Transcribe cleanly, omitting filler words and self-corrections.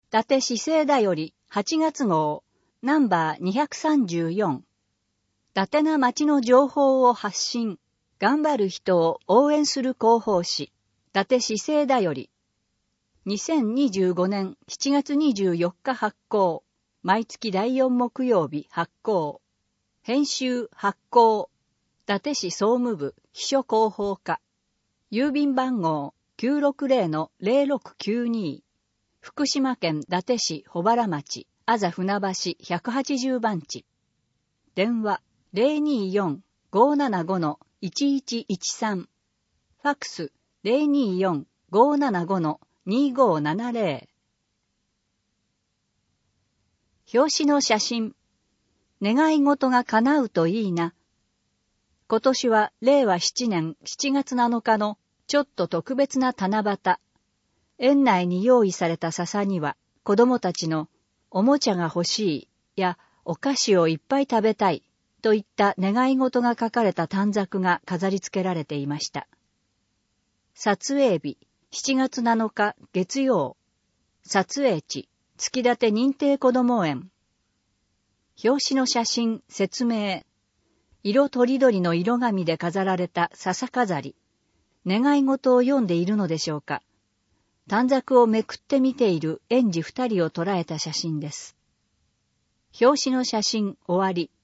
伊達市政だより8月号、ナンバー234。伊達な町の情報を発信、頑張る人を応援する広報誌、伊達市政だより。2025年7月24日発行。毎月第4木曜日発行。編集発行。伊達市総務部秘書広報課。郵便番号 960-0692。福島県伊達市保原町、あざ船橋180番地。電話 024-575-1113。ファクス 024-575-2570。表紙の写真。願い事が叶うといいな。今年は令和7年7月7日のちょっと特別な七夕。園内に用意された笹には子供たちのおもちゃが欲しいやお菓子をいっぱい食べたいといった願い事が書かれた短冊が飾り付けられていました。撮影日7月7日月曜。撮影地月立認定こども園。表紙の写真説明。色とりどりの色紙で飾られた笹飾り。願い事を読んでいるのでしょうか。短冊をめくって見ている園児2人を捉えた写真です。表紙の写真終わり。